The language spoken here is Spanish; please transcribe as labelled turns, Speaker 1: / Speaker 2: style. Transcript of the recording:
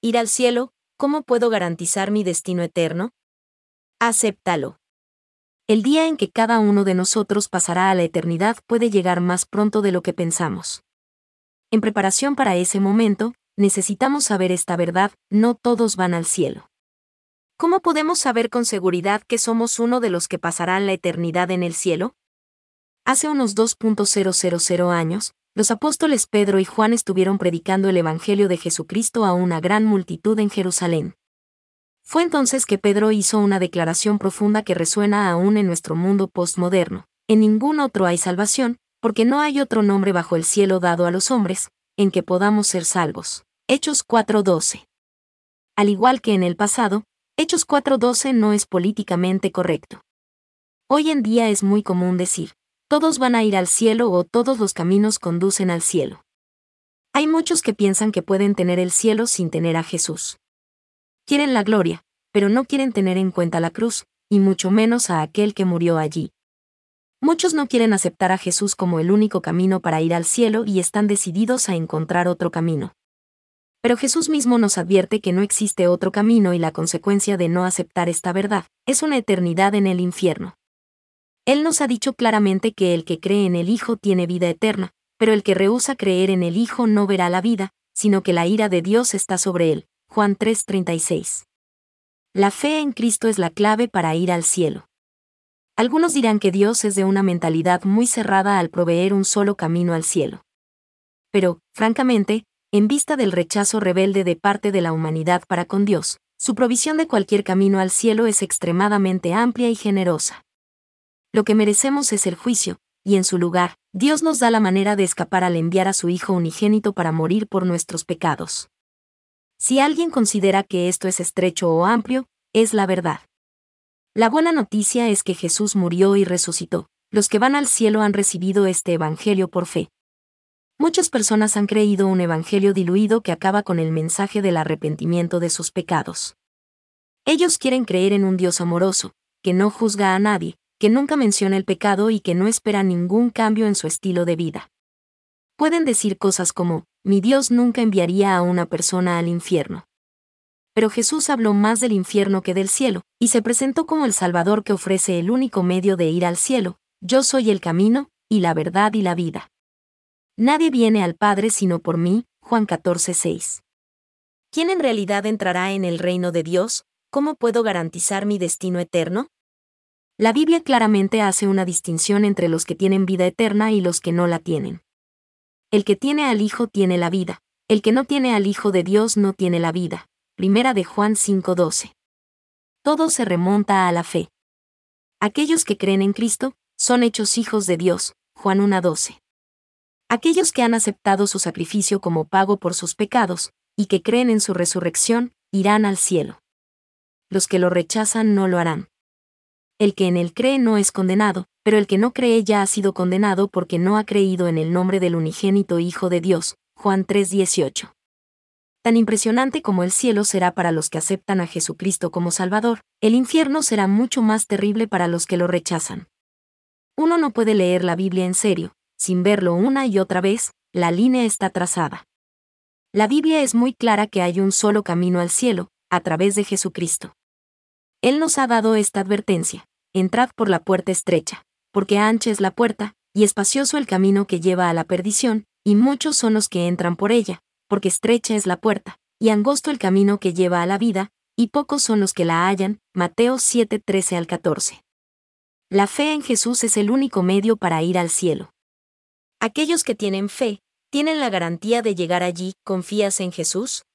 Speaker 1: Ir al cielo, ¿cómo puedo garantizar mi destino eterno? Acéptalo. El día en que cada uno de nosotros pasará a la eternidad puede llegar más pronto de lo que pensamos. En preparación para ese momento, necesitamos saber esta verdad: no todos van al cielo. ¿Cómo podemos saber con seguridad que somos uno de los que pasarán la eternidad en el cielo? Hace unos 2.000 años, los apóstoles Pedro y Juan estuvieron predicando el Evangelio de Jesucristo a una gran multitud en Jerusalén. Fue entonces que Pedro hizo una declaración profunda que resuena aún en nuestro mundo postmoderno: en ningún otro hay salvación, porque no hay otro nombre bajo el cielo dado a los hombres, en que podamos ser salvos. Hechos 4:12. Al igual que en el pasado, Hechos 4:12 no es políticamente correcto. Hoy en día es muy común decir: todos van a ir al cielo o todos los caminos conducen al cielo. Hay muchos que piensan que pueden tener el cielo sin tener a Jesús. Quieren la gloria, pero no quieren tener en cuenta la cruz, y mucho menos a aquel que murió allí. Muchos no quieren aceptar a Jesús como el único camino para ir al cielo y están decididos a encontrar otro camino. Pero Jesús mismo nos advierte que no existe otro camino y la consecuencia de no aceptar esta verdad es una eternidad en el infierno. Él nos ha dicho claramente que el que cree en el Hijo tiene vida eterna, pero el que rehúsa creer en el Hijo no verá la vida, sino que la ira de Dios está sobre él. Juan 3:36. La fe en Cristo es la clave para ir al cielo. Algunos dirán que Dios es de una mentalidad muy cerrada al proveer un solo camino al cielo. Pero, francamente, en vista del rechazo rebelde de parte de la humanidad para con Dios, su provisión de cualquier camino al cielo es extremadamente amplia y generosa. Lo que merecemos es el juicio, y en su lugar, Dios nos da la manera de escapar al enviar a su Hijo unigénito para morir por nuestros pecados. Si alguien considera que esto es estrecho o amplio, es la verdad. La buena noticia es que Jesús murió y resucitó. Los que van al cielo han recibido este evangelio por fe. Muchas personas han creído un evangelio diluido que acaba con el mensaje del arrepentimiento de sus pecados. Ellos quieren creer en un Dios amoroso, que no juzga a nadie, que nunca menciona el pecado y que no espera ningún cambio en su estilo de vida. Pueden decir cosas como: mi Dios nunca enviaría a una persona al infierno. Pero Jesús habló más del infierno que del cielo, y se presentó como el Salvador que ofrece el único medio de ir al cielo: yo soy el camino, y la verdad y la vida. Nadie viene al Padre sino por mí. Juan 14:6. ¿Quién en realidad entrará en el reino de Dios? ¿Cómo puedo garantizar mi destino eterno? La Biblia claramente hace una distinción entre los que tienen vida eterna y los que no la tienen. El que tiene al Hijo tiene la vida, el que no tiene al Hijo de Dios no tiene la vida. Primera de Juan 5:12. Todo se remonta a la fe. Aquellos que creen en Cristo son hechos hijos de Dios. Juan 1:12. Aquellos que han aceptado su sacrificio como pago por sus pecados, y que creen en su resurrección, irán al cielo. Los que lo rechazan no lo harán. El que en él cree no es condenado, pero el que no cree ya ha sido condenado porque no ha creído en el nombre del unigénito Hijo de Dios. Juan 3:18. Tan impresionante como el cielo será para los que aceptan a Jesucristo como Salvador, el infierno será mucho más terrible para los que lo rechazan. Uno no puede leer la Biblia en serio, sin verlo una y otra vez. La línea está trazada. La Biblia es muy clara que hay un solo camino al cielo, a través de Jesucristo. Él nos ha dado esta advertencia: entrad por la puerta estrecha, porque ancha es la puerta, y espacioso el camino que lleva a la perdición, y muchos son los que entran por ella, porque estrecha es la puerta, y angosto el camino que lleva a la vida, y pocos son los que la hallan. Mateo 7:13-14. La fe en Jesús es el único medio para ir al cielo. Aquellos que tienen fe, tienen la garantía de llegar allí. ¿Confías en Jesús?